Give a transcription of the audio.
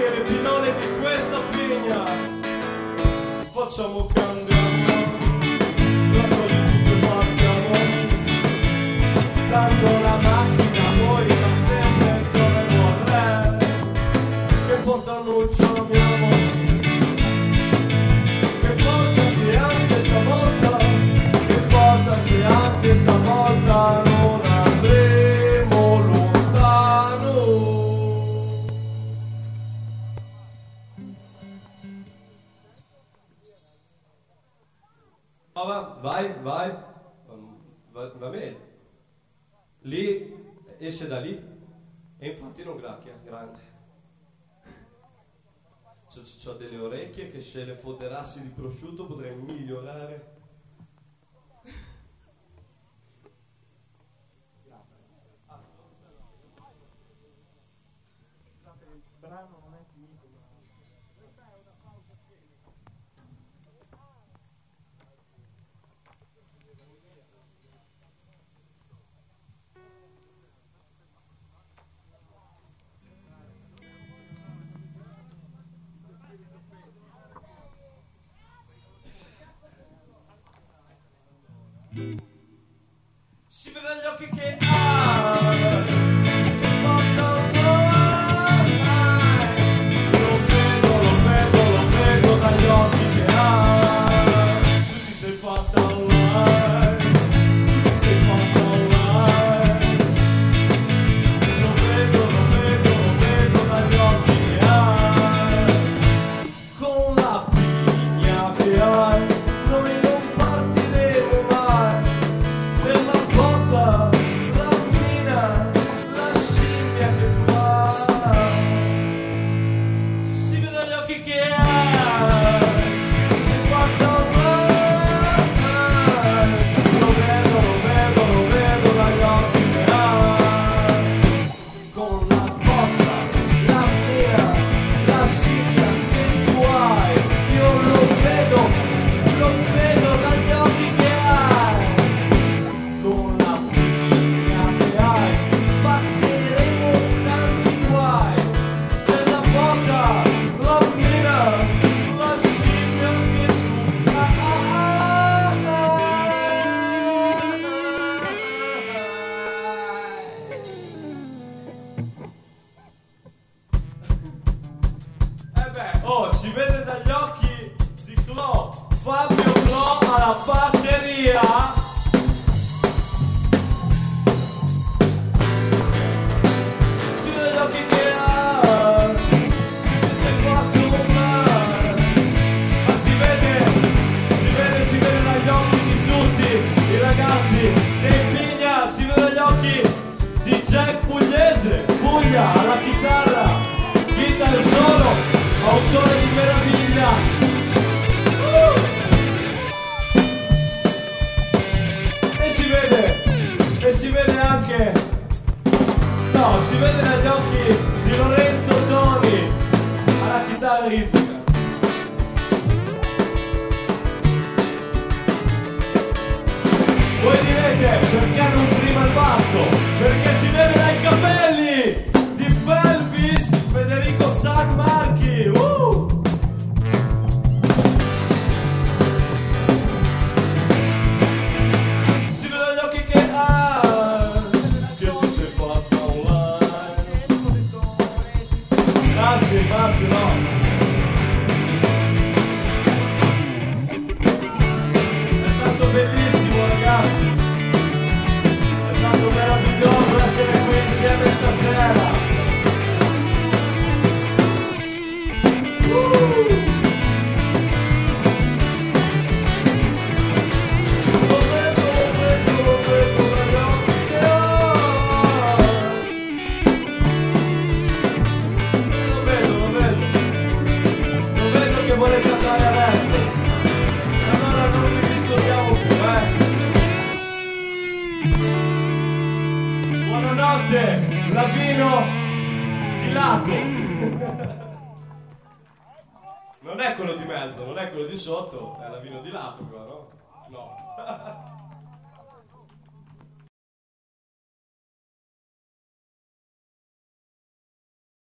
che le pinole di questa pigna. Facciamo cambiamo, la politica e partiamo. Tanto la macchina poi va sempre come vorrei. Che portanuccio abbiamo, che porta se anche stavolta, che porta se anche stavolta non andremo lontano. Vai, va bene. Lì, esce da lì e infatti non gracchia, grande. C'ho delle orecchie che se le foderassi di prosciutto potrei migliorare. Il brano non è finito. Si vede dagli occhi che hai, sei fatta ormai. Lo vedo dagli occhi che hai. Tu ti sei fatta ormai, tu ti sei fatta ormai. Lo vedo dagli occhi che hai. Con la pigna che hai, noi non partiremo mai. Per la botta, la mina, la scimmia che tu hai. Si vede dagli occhi che hai, sei fatta ormai. Lo vedo dagli occhi che hai. Con la botta, la mina, la scimmia che tu hai. Io lo vedo dagli occhi che hai. Con la pigna che hai passeremo tanti guai. Per la bocca, la mina, la scimmia che tu hai. Si vede dagli occhi di Clo, Fabio Clo alla batteria. Si vede dagli occhi che hai, ti sei fatto male. Ma si vede dagli occhi di tutti i ragazzi dei Pigna, si vede dagli occhi di Jack Pugliese, Puglia alla chitarra, chitarra solo, autore di meraviglia. E si vede anche, no, si vede dagli occhi di Lorenzo Toni alla chitarra ritmica. Voi direte perché non prima il basso? Perché si vede dai capelli di Felvis Federico San Marchi. Si vede dagli occhi che hai, che ti sei fatta online. Grazie, no. È stato bellissimo, ragazzi. È stato meraviglioso essere qui insieme stasera. Lo vedo che volete andare a letto. Allora non vi disturbiamo più, Buonanotte, Lavino di lato. Non è quello di mezzo, non è quello di sotto, è Lavino di lato qua, no? No.